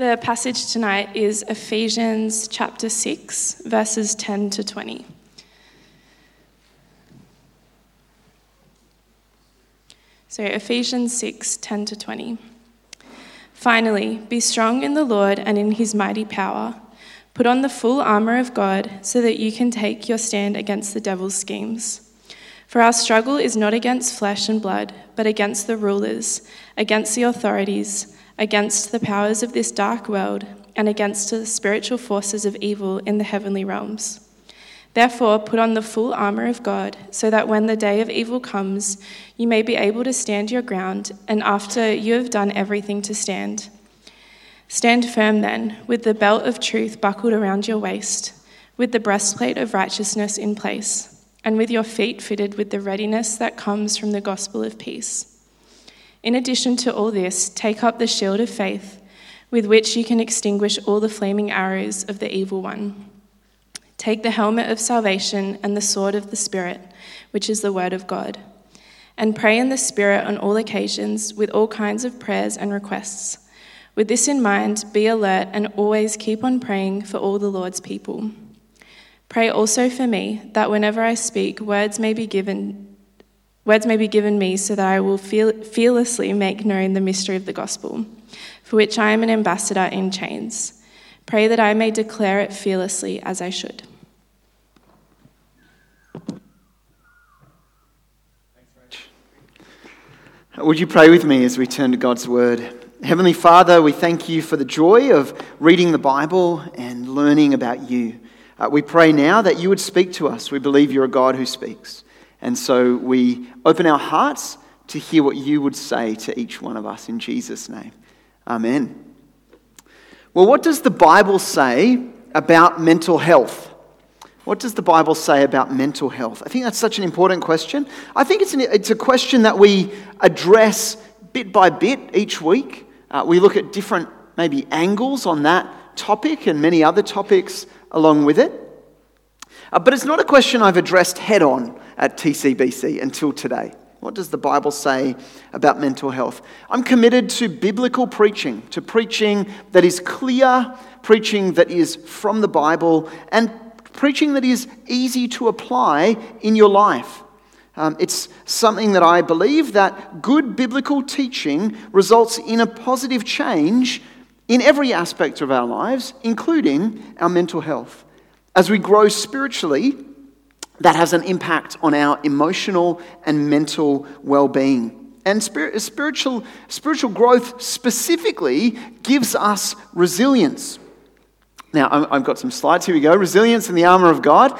The passage tonight is Ephesians chapter 6, verses 10 to 20. So Ephesians 6, 10 to 20. Finally, be strong in the Lord and in his mighty power. Put on the full armor of God so that you can take your stand against the devil's schemes. For our struggle is not against flesh and blood, but against the rulers, against the authorities, against the powers of this dark world, and against the spiritual forces of evil in the heavenly realms. Therefore, put on the full armor of God, so that when the day of evil comes, you may be able to stand your ground, and after you have done everything to stand. Stand firm then, with the belt of truth buckled around your waist, with the breastplate of righteousness in place, and with your feet fitted with the readiness that comes from the gospel of peace. In addition to all this, take up the shield of faith, with which you can extinguish all the flaming arrows of the evil one. Take the helmet of salvation and the sword of the Spirit, which is the word of God. And pray in the Spirit on all occasions with all kinds of prayers and requests. With this in mind, be alert and always keep on praying for all the Lord's people. Pray also for me, that whenever I speak, words may be given me so that I will fearlessly make known the mystery of the gospel, for which I am an ambassador in chains. Pray that I may declare it fearlessly as I should. Would you pray with me as we turn to God's word? Heavenly Father, we thank you for the joy of reading the Bible and learning about you. We pray now that you would speak to us. We believe you're a God who speaks. And so we open our hearts to hear what you would say to each one of us in Jesus' name. Amen. Well, what does the Bible say about mental health? What does the Bible say about mental health? I think that's such an important question. I think it's a question that we address bit by bit each week. We look at different maybe angles on that topic and many other topics along with it. But it's not a question I've addressed head on at TCBC until today. What does the Bible say about mental health? I'm committed to biblical preaching, to preaching that is clear, preaching that is from the Bible, and preaching that is easy to apply in your life. It's something that I believe that good biblical teaching results in a positive change in every aspect of our lives, including our mental health. As we grow spiritually, that has an impact on our emotional and mental well-being. And spiritual growth specifically gives us resilience. Now, I've got some slides. Here we go. Resilience in the armor of God.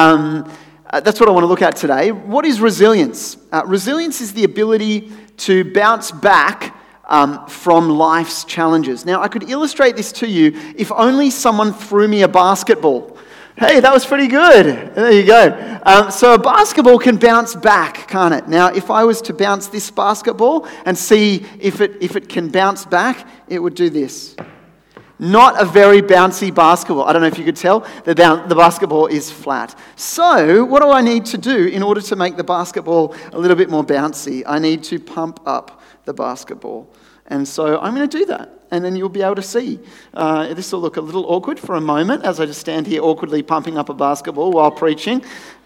That's what I want to look at today. What is resilience? Resilience is the ability to bounce back from life's challenges. Now, I could illustrate this to you if only someone threw me a basketball. Hey, that was pretty good. There you go. So a basketball can bounce back, can't it? Now, if I was to bounce this basketball and see if it can bounce back, it would do this. Not a very bouncy basketball. I don't know if you could tell. The basketball is flat. So what do I need to do in order to make the basketball a little bit more bouncy? I need to pump up the basketball. And so I'm going to do that. And then you'll be able to see. This will look a little awkward for a moment as I just stand here awkwardly pumping up a basketball while preaching.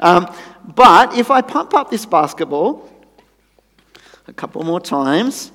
But if I pump up this basketball a couple more times,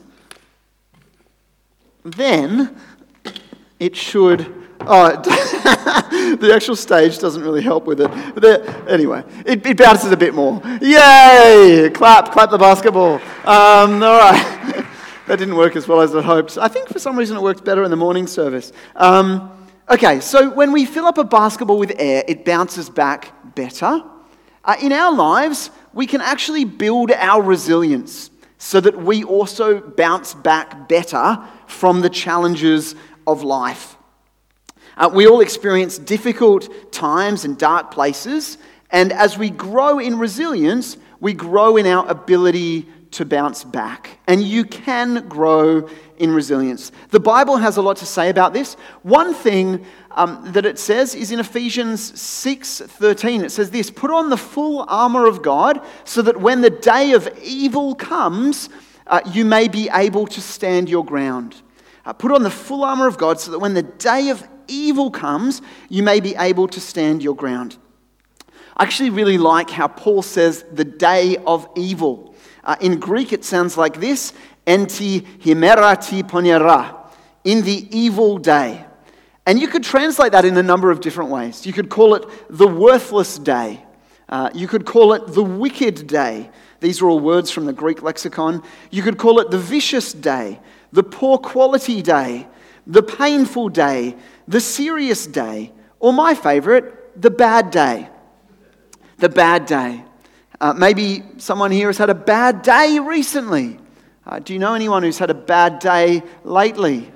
then it should... the actual stage doesn't really help with it. But anyway, it bounces a bit more. Yay! Clap the basketball. All right. That didn't work as well as I hoped. I think for some reason it worked better in the morning service. Okay, so when we fill up a basketball with air, it bounces back better. In our lives, we can actually build our resilience so that we also bounce back better from the challenges of life. We all experience difficult times and dark places, and as we grow in resilience, we grow in our ability to bounce back. And you can grow in resilience. The Bible has a lot to say about this. One thing that it says is in Ephesians 6:13. It says this: put on the full armor of God so that when the day of evil comes, you may be able to stand your ground. Put on the full armor of God so that when the day of evil comes, you may be able to stand your ground. I actually really like how Paul says the day of evil. In Greek, it sounds like this, enti himerati ponera, in the evil day. And you could translate that in a number of different ways. You could call it the worthless day. You could call it the wicked day. These are all words from the Greek lexicon. You could call it the vicious day, the poor quality day, the painful day, the serious day, or my favorite, the bad day. The bad day. Maybe someone here has had a bad day recently. Do you know anyone who's had a bad day lately?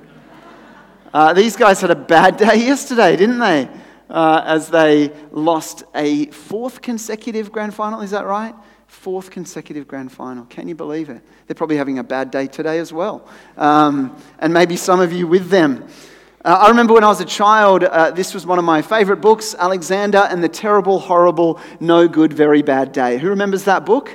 These guys had a bad day yesterday, didn't they? As they lost a fourth consecutive grand final, is that right? Fourth consecutive grand final. Can you believe it? They're probably having a bad day today as well. And maybe some of you with them. I remember when I was a child, this was one of my favorite books, Alexander and the Terrible, Horrible, No Good, Very Bad Day. Who remembers that book?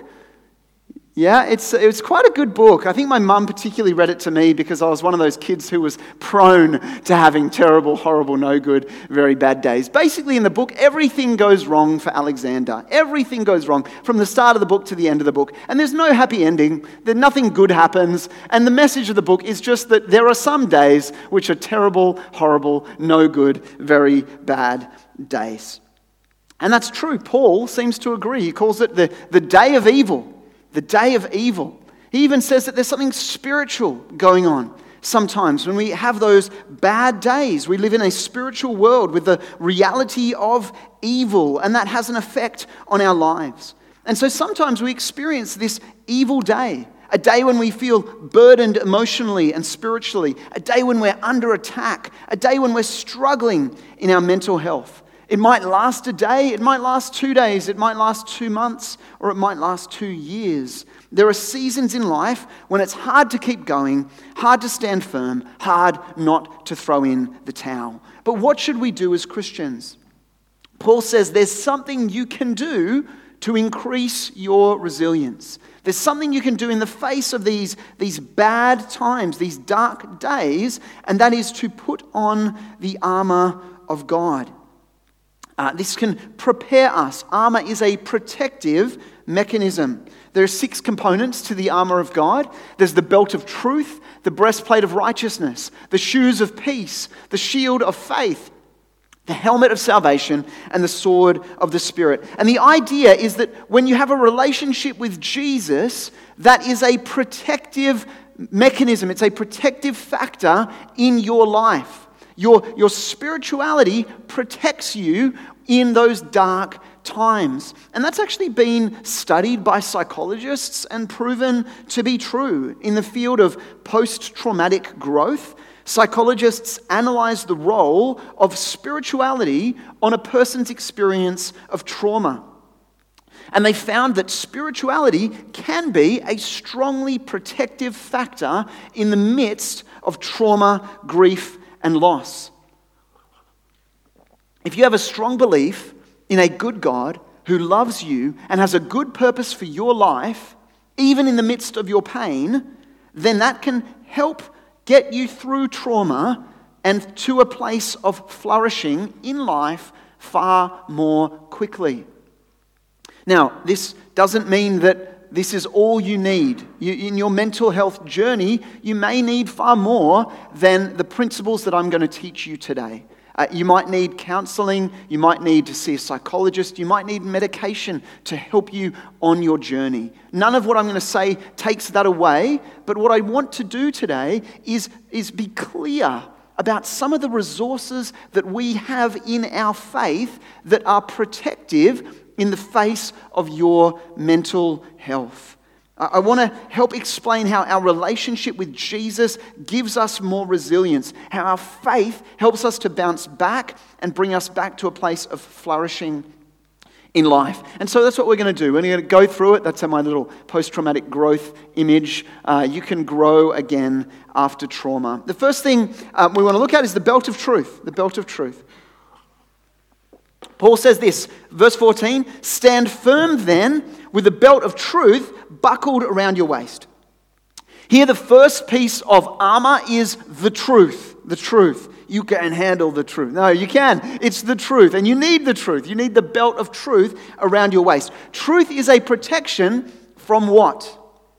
Yeah, it's quite a good book. I think my mum particularly read it to me because I was one of those kids who was prone to having terrible, horrible, no good, very bad days. Basically, in the book, everything goes wrong for Alexander. Everything goes wrong from the start of the book to the end of the book. And there's no happy ending. Nothing good happens. And the message of the book is just that there are some days which are terrible, horrible, no good, very bad days. And that's true. Paul seems to agree. He calls it the day of evil. The day of evil. He even says that there's something spiritual going on sometimes when we have those bad days. We live in a spiritual world with the reality of evil, and that has an effect on our lives. And so sometimes we experience this evil day, a day when we feel burdened emotionally and spiritually, a day when we're under attack, a day when we're struggling in our mental health. It might last a day, it might last 2 days, it might last 2 months, or it might last 2 years. There are seasons in life when it's hard to keep going, hard to stand firm, hard not to throw in the towel. But what should we do as Christians? Paul says there's something you can do to increase your resilience. There's something you can do in the face of these bad times, these dark days, and that is to put on the armor of God. This can prepare us. Armor is a protective mechanism. There are 6 components to the armor of God. There's the belt of truth, the breastplate of righteousness, the shoes of peace, the shield of faith, the helmet of salvation, and the sword of the Spirit. And the idea is that when you have a relationship with Jesus, that is a protective mechanism. It's a protective factor in your life. Your spirituality protects you in those dark times. And that's actually been studied by psychologists and proven to be true. In the field of post-traumatic growth, psychologists analyze the role of spirituality on a person's experience of trauma. And they found that spirituality can be a strongly protective factor in the midst of trauma, grief, and loss. If you have a strong belief in a good God who loves you and has a good purpose for your life, even in the midst of your pain, then that can help get you through trauma and to a place of flourishing in life far more quickly. Now, this doesn't mean that this is all you need. In your mental health journey, you may need far more than the principles that I'm going to teach you today. You might need counseling, you might need to see a psychologist, you might need medication to help you on your journey. None of what I'm going to say takes that away, but what I want to do today is be clear about some of the resources that we have in our faith that are protective in the face of your mental health. I want to help explain how our relationship with Jesus gives us more resilience, how our faith helps us to bounce back and bring us back to a place of flourishing in life. And so that's what we're going to do. We're going to go through it. That's my little post-traumatic growth image. You can grow again after trauma. The first thing we want to look at is the belt of truth. The belt of truth. Paul says this, verse 14, "Stand firm then with the belt of truth buckled around your waist." Here, the first piece of armor is the truth. The truth. You can handle the truth. No, you can. It's the truth. And you need the truth. You need the belt of truth around your waist. Truth is a protection from what?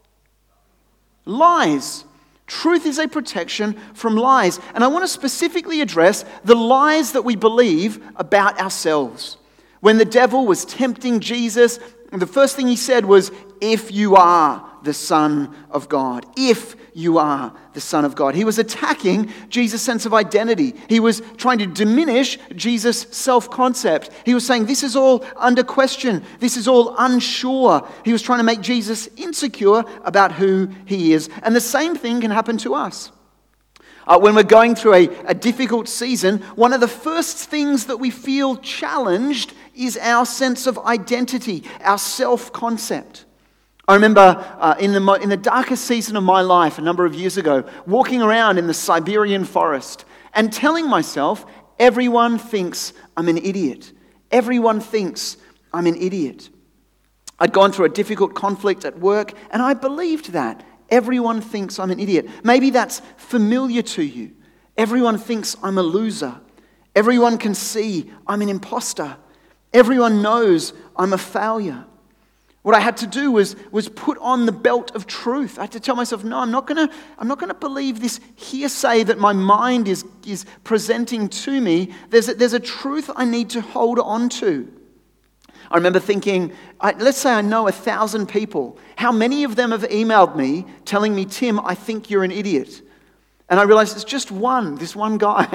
Lies. Truth is a protection from lies. And I want to specifically address the lies that we believe about ourselves. When the devil was tempting Jesus, the first thing he said was, if you are the Son of God. If you are the Son of God. He was attacking Jesus' sense of identity. He was trying to diminish Jesus' self-concept. He was saying, this is all under question. This is all unsure. He was trying to make Jesus insecure about who he is. And the same thing can happen to us. When we're going through a difficult season, one of the first things that we feel challenged is our sense of identity, our self-concept. I remember in the darkest season of my life a number of years ago, walking around in the Siberian forest and telling myself, everyone thinks I'm an idiot. Everyone thinks I'm an idiot. I'd gone through a difficult conflict at work and I believed that. Everyone thinks I'm an idiot. Maybe that's familiar to you. Everyone thinks I'm a loser. Everyone can see I'm an imposter. Everyone knows I'm a failure. What I had to do was put on the belt of truth. I had to tell myself, no, I'm not going to believe this hearsay that my mind is presenting to me. There's a truth I need to hold on to. I remember thinking, let's say I know 1,000 people. How many of them have emailed me telling me, Tim, I think you're an idiot? And I realized it's just this one guy.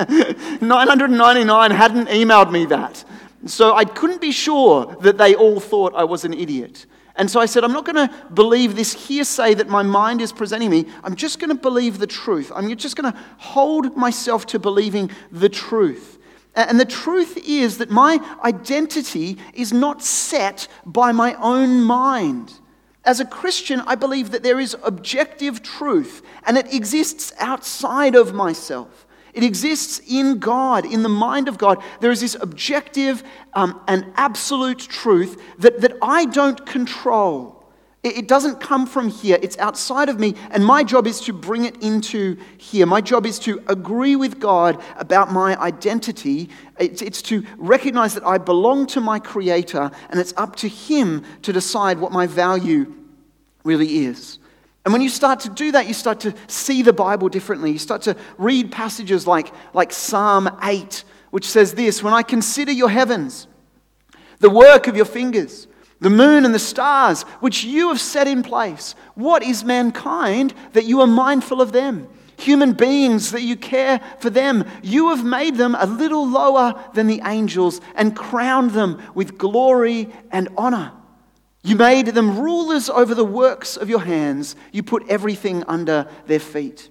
999 hadn't emailed me that. So I couldn't be sure that they all thought I was an idiot. And so I said, I'm not going to believe this hearsay that my mind is presenting me. I'm just going to believe the truth. I'm just going to hold myself to believing the truth. And the truth is that my identity is not set by my own mind. As a Christian, I believe that there is objective truth, and it exists outside of myself. It exists in God, in the mind of God. There is this objective and absolute truth that I don't control. It doesn't come from here. It's outside of me, and my job is to bring it into here. My job is to agree with God about my identity. It's to recognize that I belong to my Creator, and it's up to Him to decide what my value really is. And when you start to do that, you start to see the Bible differently. You start to read passages like Psalm 8, which says this, when I consider your heavens, the work of your fingers, the moon and the stars, which you have set in place. What is mankind that you are mindful of them? Human beings that you care for them. You have made them a little lower than the angels and crowned them with glory and honor. You made them rulers over the works of your hands. You put everything under their feet.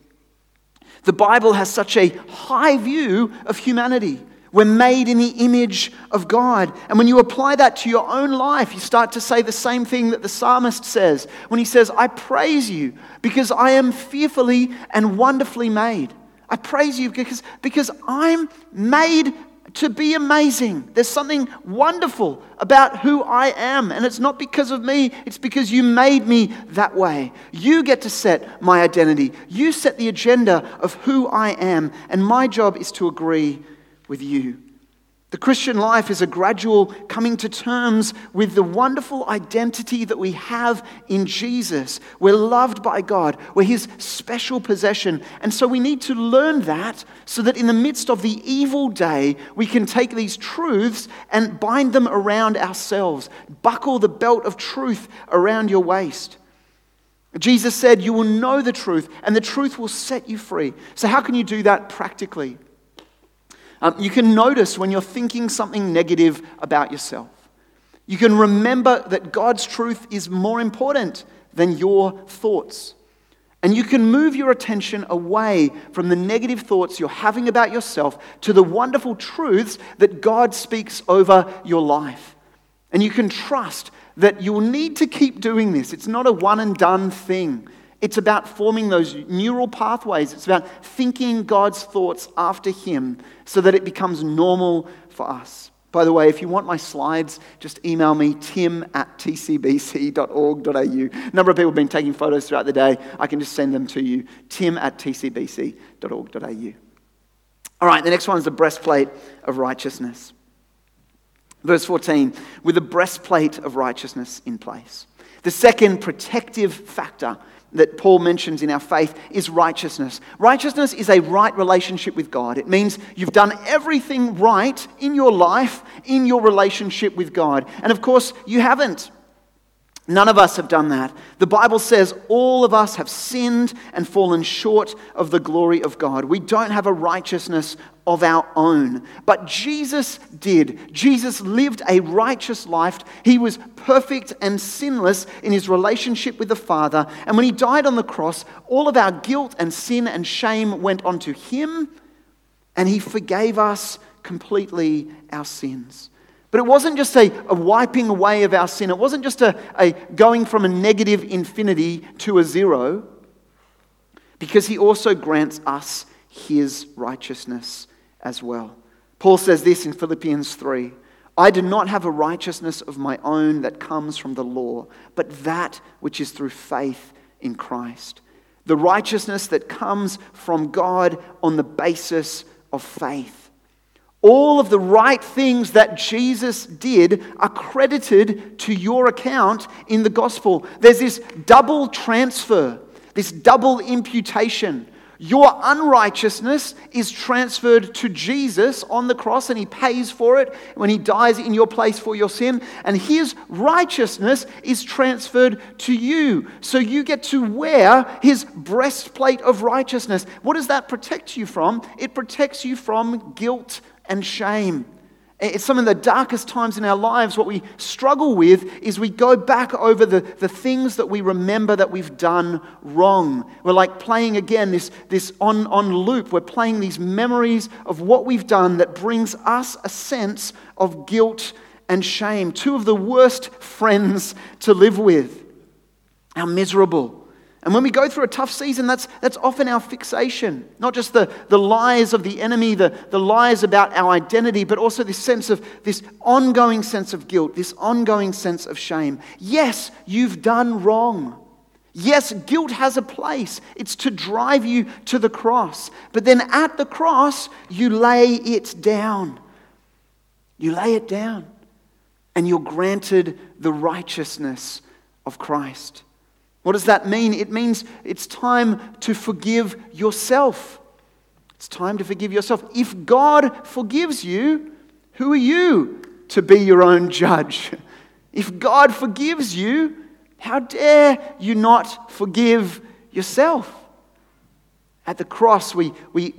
The Bible has such a high view of humanity. We're made in the image of God. And when you apply that to your own life, you start to say the same thing that the psalmist says when he says, I praise you because I am fearfully and wonderfully made. I praise you because I'm made to be amazing. There's something wonderful about who I am. And it's not because of me. It's because you made me that way. You get to set my identity. You set the agenda of who I am. And my job is to agree with you. The Christian life is a gradual coming to terms with the wonderful identity that we have in Jesus. We're loved by God. We're His special possession. And so we need to learn that so that in the midst of the evil day, we can take these truths and bind them around ourselves. Buckle the belt of truth around your waist. Jesus said, you will know the truth and the truth will set you free. So how can you do that practically? You can notice when you're thinking something negative about yourself. You can remember that God's truth is more important than your thoughts. And you can move your attention away from the negative thoughts you're having about yourself to the wonderful truths that God speaks over your life. And you can trust that you will need to keep doing this. It's not a one and done thing. It's about forming those neural pathways. It's about thinking God's thoughts after Him so that it becomes normal for us. By the way, if you want my slides, just email me, tim@tcbc.org.au. A number of people have been taking photos throughout the day. I can just send them to you, tim@tcbc.org.au. All right, the next one is the breastplate of righteousness. Verse 14, with the breastplate of righteousness in place. The second protective factor that Paul mentions in our faith is righteousness. Righteousness is a right relationship with God. It means you've done everything right in your life, in your relationship with God. And of course, you haven't. None of us have done that. The Bible says all of us have sinned and fallen short of the glory of God. We don't have a righteousness of our own. But Jesus did. Jesus lived a righteous life. He was perfect and sinless in his relationship with the Father. And when he died on the cross, all of our guilt and sin and shame went onto him, and he forgave us completely our sins. But it wasn't just a wiping away of our sin. It wasn't just a going from a negative infinity to a zero, because he also grants us his righteousness as well. Paul says this in Philippians 3, I do not have a righteousness of my own that comes from the law, but that which is through faith in Christ. The righteousness that comes from God on the basis of faith. All of the right things that Jesus did are credited to your account in the gospel. There's this double transfer, this double imputation. Your unrighteousness is transferred to Jesus on the cross, and he pays for it when he dies in your place for your sin. And his righteousness is transferred to you. So you get to wear his breastplate of righteousness. What does that protect you from? It protects you from guilt and shame. It's some of the darkest times in our lives. What we struggle with is we go back over the things that we remember that we've done wrong. We're like playing again this on loop. We're playing these memories of what we've done that brings us a sense of guilt and shame. Two of the worst friends to live with. How miserable. And when we go through a tough season, that's often our fixation. Not just the lies of the enemy, the lies about our identity, but also this ongoing sense of guilt, this ongoing sense of shame. Yes, you've done wrong. Yes, guilt has a place. It's to drive you to the cross. But then at the cross, you lay it down. You lay it down. And you're granted the righteousness of Christ. What does that mean? It means it's time to forgive yourself. It's time to forgive yourself. If God forgives you, who are you to be your own judge? If God forgives you, how dare you not forgive yourself? At the cross, we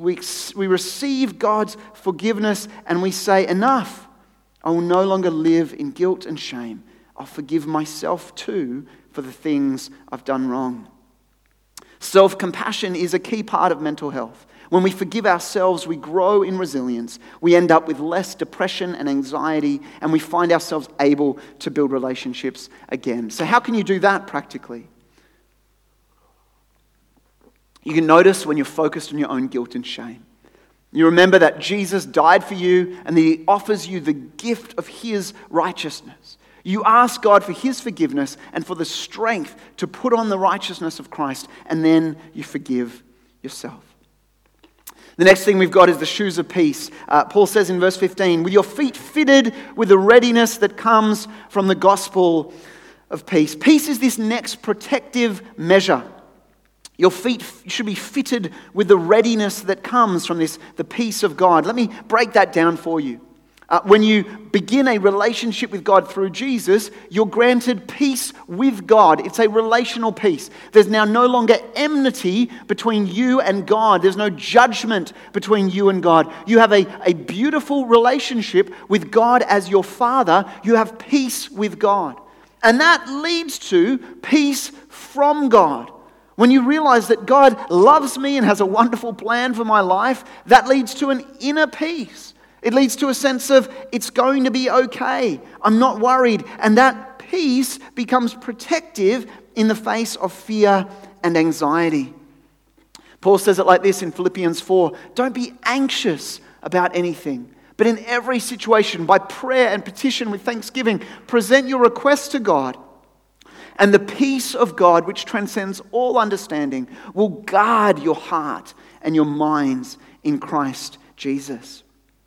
receive God's forgiveness and we say, enough. I will no longer live in guilt and shame. I'll forgive myself too for the things I've done wrong. Self-compassion is a key part of mental health. When we forgive ourselves, we grow in resilience. We end up with less depression and anxiety, and we find ourselves able to build relationships again. So how can you do that practically? You can notice when you're focused on your own guilt and shame. You remember that Jesus died for you and that he offers you the gift of his righteousness. You ask God for his forgiveness and for the strength to put on the righteousness of Christ, and then you forgive yourself. The next thing we've got is the shoes of peace. Paul says in verse 15, with your feet fitted with the readiness that comes from the gospel of peace. Peace is this next protective measure. Your feet should be fitted with the readiness that comes from the peace of God. Let me break that down for you. When you begin a relationship with God through Jesus, you're granted peace with God. It's a relational peace. There's now no longer enmity between you and God. There's no judgment between you and God. You have a beautiful relationship with God as your Father. You have peace with God. And that leads to peace from God. When you realize that God loves me and has a wonderful plan for my life, that leads to an inner peace. It leads to a sense of, it's going to be okay. I'm not worried. And that peace becomes protective in the face of fear and anxiety. Paul says it like this in Philippians 4. Don't be anxious about anything, But in every situation, by prayer and petition with thanksgiving, present your request to God. And the peace of God, which transcends all understanding, will guard your heart and your minds in Christ Jesus.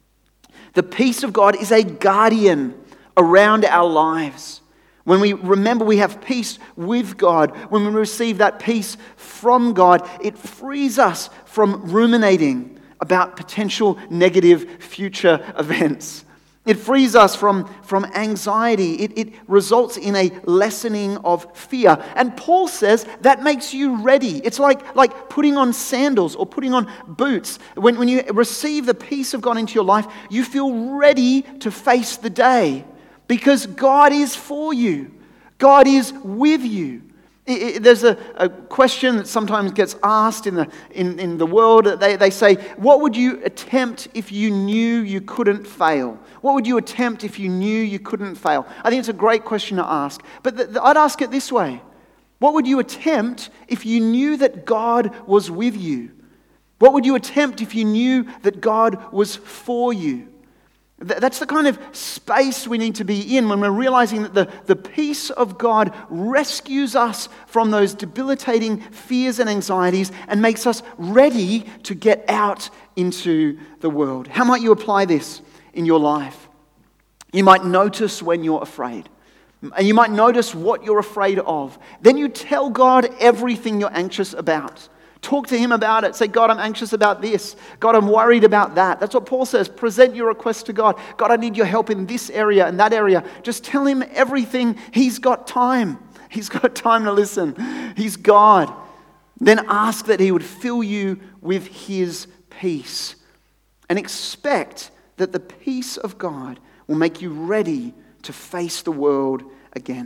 The peace of God is a guardian around our lives. When we remember we have peace with God, when we receive that peace from God, it frees us from ruminating about potential negative future events. It frees us from anxiety. It results in a lessening of fear. And Paul says that makes you ready. It's like putting on sandals or putting on boots. When you receive the peace of God into your life, you feel ready to face the day because God is for you. God is with you. There's a question that sometimes gets asked in the world. They say, what would you attempt if you knew you couldn't fail? What would you attempt if you knew you couldn't fail? I think it's a great question to ask. But I'd ask it this way. What would you attempt if you knew that God was with you? What would you attempt if you knew that God was for you? That's the kind of space we need to be in when we're realizing that the peace of God rescues us from those debilitating fears and anxieties and makes us ready to get out into the world. How might you apply this in your life? You might notice when you're afraid. And you might notice what you're afraid of. Then you tell God everything you're anxious about. Talk to him about it. Say, God, I'm anxious about this. God, I'm worried about that. That's what Paul says. Present your request to God. God, I need your help in this area and that area. Just tell him everything. He's got time. He's got time to listen. He's God. Then ask that he would fill you with his peace. And expect that the peace of God will make you ready to face the world again.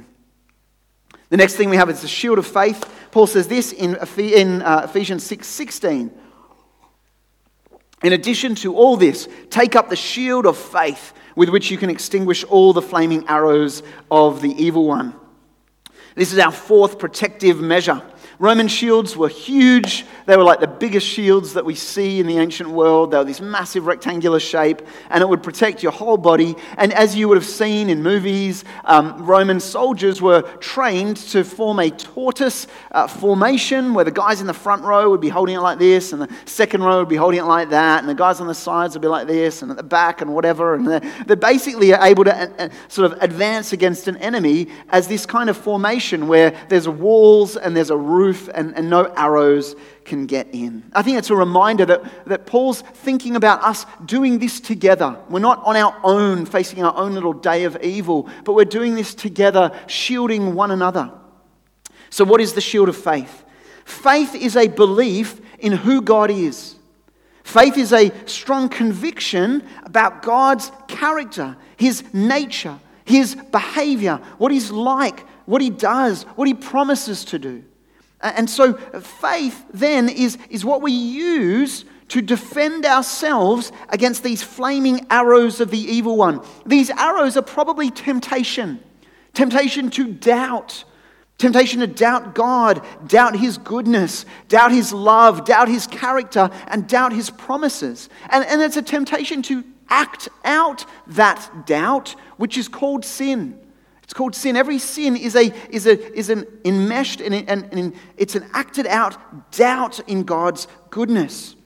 The next thing we have is the shield of faith. Paul says this in Ephesians 6:16. In addition to all this, take up the shield of faith with which you can extinguish all the flaming arrows of the evil one. This is our fourth protective measure. Roman shields were huge. They were like the biggest shields that we see in the ancient world. They were this massive rectangular shape, and it would protect your whole body. And as you would have seen in movies, Roman soldiers were trained to form a tortoise formation, where the guys in the front row would be holding it like this, and the second row would be holding it like that, and the guys on the sides would be like this, and at the back and whatever. And they're basically able to sort of advance against an enemy as this kind of formation where there's walls and there's a roof and no arrows can get in. I think it's a reminder that Paul's thinking about us doing this together. We're not on our own, facing our own little day of evil, but we're doing this together, shielding one another. So what is the shield of faith? Faith is a belief in who God is. Faith is a strong conviction about God's character, his nature, his behavior, what he's like, what he does, what he promises to do. And so faith then is what we use to defend ourselves against these flaming arrows of the evil one. These arrows are probably temptation to doubt. Temptation to doubt God, doubt his goodness, doubt his love, doubt his character, and doubt his promises. And it's a temptation to act out that doubt, which is called sin. It's called sin. Every sin is an enmeshed and it's an acted out doubt in God's goodness.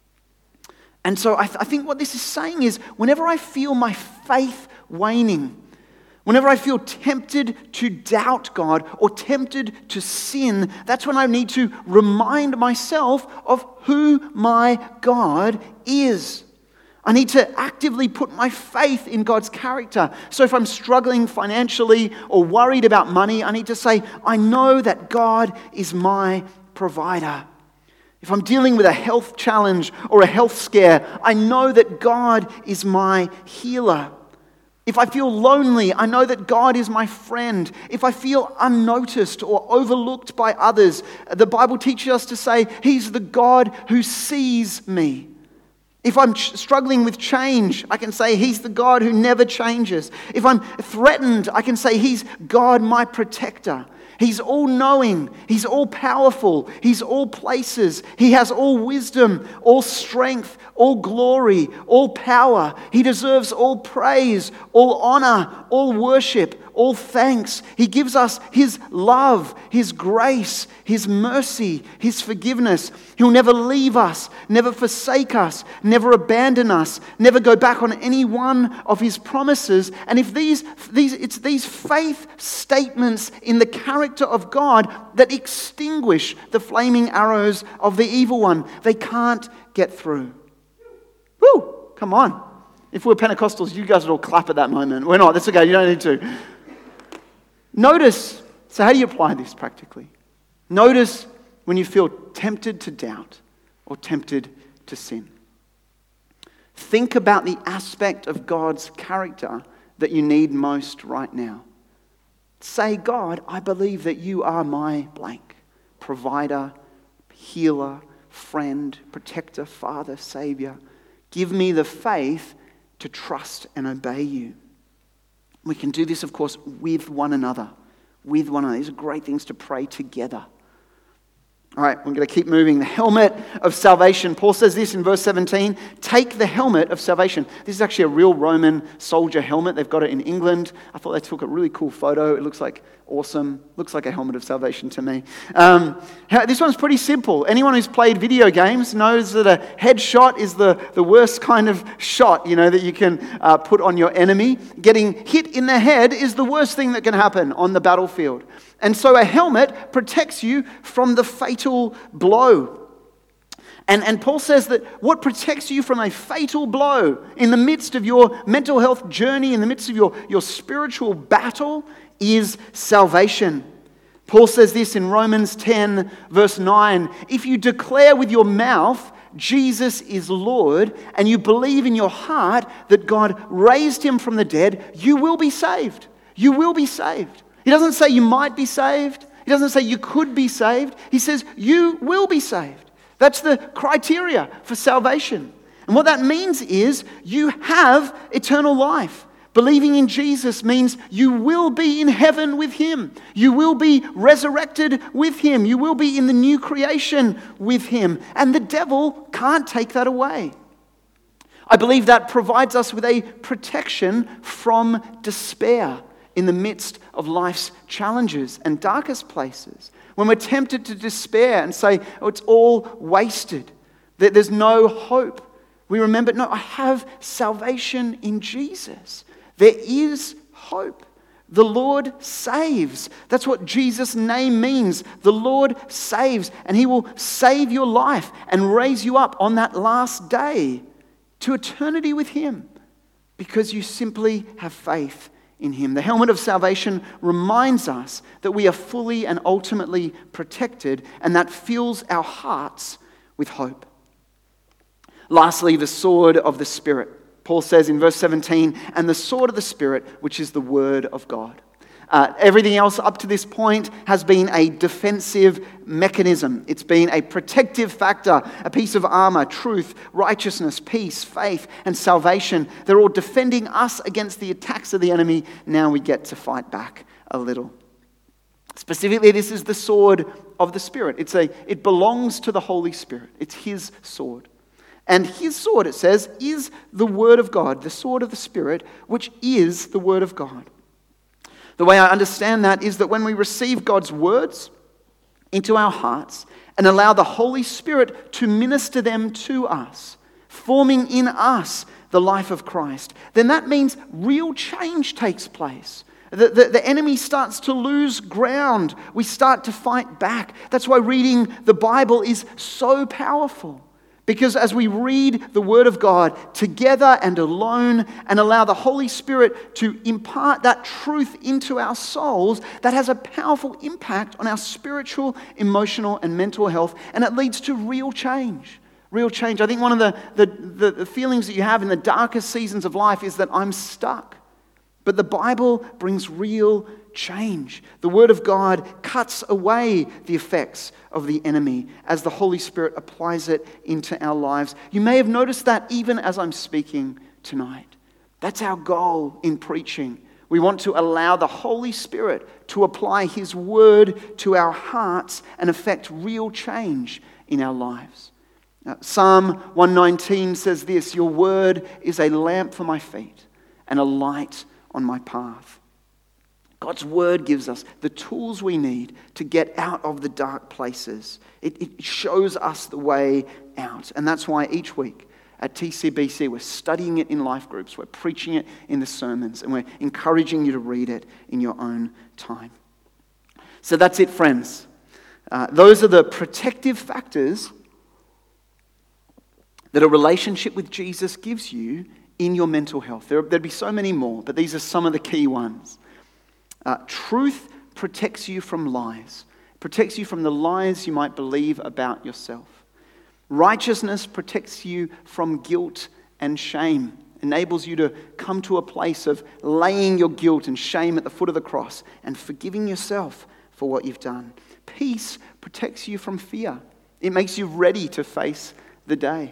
And so I think what this is saying is, whenever I feel my faith waning, whenever I feel tempted to doubt God or tempted to sin, that's when I need to remind myself of who my God is. I need to actively put my faith in God's character. So if I'm struggling financially or worried about money, I need to say, I know that God is my provider. If I'm dealing with a health challenge or a health scare, I know that God is my healer. If I feel lonely, I know that God is my friend. If I feel unnoticed or overlooked by others, the Bible teaches us to say, He's the God who sees me. If I'm struggling with change, I can say He's the God who never changes. If I'm threatened, I can say He's God, my protector. He's all-knowing. He's all-powerful. He's all places. He has all wisdom, all strength, all glory, all power. He deserves all praise, all honor, all worship, all thanks. He gives us His love, His grace, His mercy, His forgiveness. He'll never leave us, never forsake us, never abandon us, never go back on any one of His promises. And if it's these faith statements in the character of God that extinguish the flaming arrows of the evil one, they can't get through. Woo! Come on. If we're Pentecostals, you guys would all clap at that moment. We're not. That's okay. You don't need to. Notice, so how do you apply this practically? Notice when you feel tempted to doubt or tempted to sin. Think about the aspect of God's character that you need most right now. Say, God, I believe that you are my blank. Provider, healer, friend, protector, father, savior. Give me the faith to trust and obey you. We can do this, of course, with one another. With one another. These are great things to pray together. All right, we're going to keep moving. The helmet of salvation. Paul says this in verse 17. Take the helmet of salvation. This is actually a real Roman soldier helmet. They've got it in England. I thought they took a really cool photo. It looks like awesome. Looks like a helmet of salvation to me. This one's pretty simple. Anyone who's played video games knows that a headshot is the worst kind of shot, that you can put on your enemy. Getting hit in the head is the worst thing that can happen on the battlefield. And so a helmet protects you from the fatal blow. And Paul says that what protects you from a fatal blow in the midst of your mental health journey, in the midst of your spiritual battle, is salvation. Paul says this in Romans 10, verse 9. If you declare with your mouth Jesus is Lord, and you believe in your heart that God raised him from the dead, you will be saved. You will be saved. He doesn't say you might be saved. He doesn't say you could be saved. He says you will be saved. That's the criteria for salvation. And what that means is you have eternal life. Believing in Jesus means you will be in heaven with him. You will be resurrected with him. You will be in the new creation with him. And the devil can't take that away. I believe that provides us with a protection from despair in the midst of life's challenges and darkest places. When we're tempted to despair and say, oh, it's all wasted, that there's no hope, we remember, no, I have salvation in Jesus. There is hope. The Lord saves. That's what Jesus' name means. The Lord saves, and he will save your life and raise you up on that last day to eternity with him because you simply have faith in him. The helmet of salvation reminds us that we are fully and ultimately protected, and that fills our hearts with hope. Lastly, the sword of the Spirit. Paul says in verse 17, and the sword of the Spirit, which is the word of God. Everything else up to this point has been a defensive mechanism. It's been a protective factor, a piece of armor, truth, righteousness, peace, faith, and salvation. They're all defending us against the attacks of the enemy. Now we get to fight back a little. Specifically, this is the sword of the Spirit. It belongs to the Holy Spirit. It's his sword. And his sword, it says, is the word of God, the sword of the Spirit, which is the word of God. The way I understand that is that when we receive God's words into our hearts and allow the Holy Spirit to minister them to us, forming in us the life of Christ, then that means real change takes place. The enemy starts to lose ground. We start to fight back. That's why reading the Bible is so powerful. Because as we read the Word of God together and alone and allow the Holy Spirit to impart that truth into our souls, that has a powerful impact on our spiritual, emotional, and mental health, and it leads to real change. Real change. I think one of the feelings that you have in the darkest seasons of life is that I'm stuck. But the Bible brings real change. The Word of God cuts away the effects of the enemy as the Holy Spirit applies it into our lives. You may have noticed that even as I'm speaking tonight. That's our goal in preaching. We want to allow the Holy Spirit to apply His word to our hearts and effect real change in our lives. Psalm 119 says this, "Your word is a lamp for my feet and a light on my path." God's word gives us the tools we need to get out of the dark places. It shows us the way out. And that's why each week at TCBC we're studying it in life groups, we're preaching it in the sermons, and we're encouraging you to read it in your own time. So that's it, friends. Those are the protective factors that a relationship with Jesus gives you in your mental health. There'd be so many more, but these are some of the key ones. Truth protects you from lies. It protects you from the lies you might believe about yourself. Righteousness protects you from guilt and shame. Enables you to come to a place of laying your guilt and shame at the foot of the cross and forgiving yourself for what you've done. Peace protects you from fear. It makes you ready to face the day.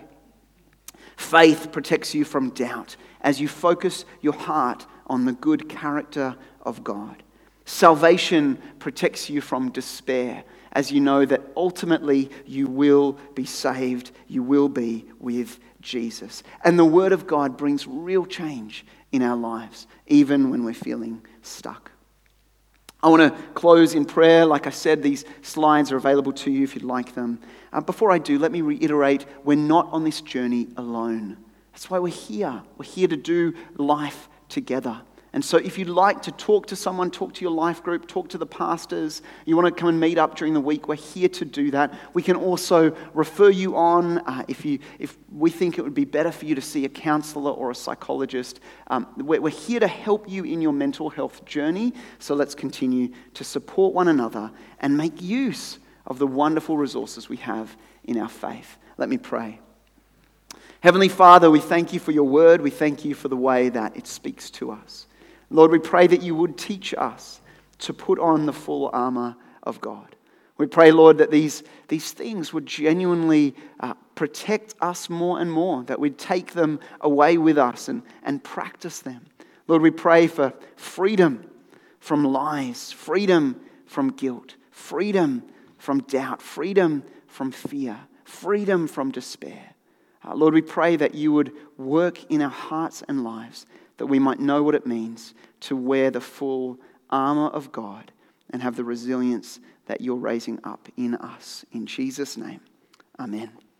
Faith protects you from doubt as you focus your heart on the good character of God. Salvation protects you from despair as you know that ultimately you will be saved, you will be with Jesus. And the Word of God brings real change in our lives, even when we're feeling stuck. I want to close in prayer. Like I said, these slides are available to you if you'd like them. Before I do, let me reiterate, we're not on this journey alone. That's why we're here. We're here to do life together. And so if you'd like to talk to someone, talk to your life group, talk to the pastors, you want to come and meet up during the week, we're here to do that. We can also refer you on if we think it would be better for you to see a counselor or a psychologist. We're here to help you in your mental health journey. So let's continue to support one another and make use of the wonderful resources we have in our faith. Let me pray. Heavenly Father, we thank you for your word. We thank you for the way that it speaks to us. Lord, we pray that you would teach us to put on the full armor of God. We pray, Lord, that these things would genuinely protect us more and more, that we'd take them away with us and practice them. Lord, we pray for freedom from lies, freedom from guilt, freedom from doubt, freedom from fear, freedom from despair. Lord, we pray that you would work in our hearts and lives, that we might know what it means to wear the full armor of God and have the resilience that you're raising up in us. In Jesus' name, amen.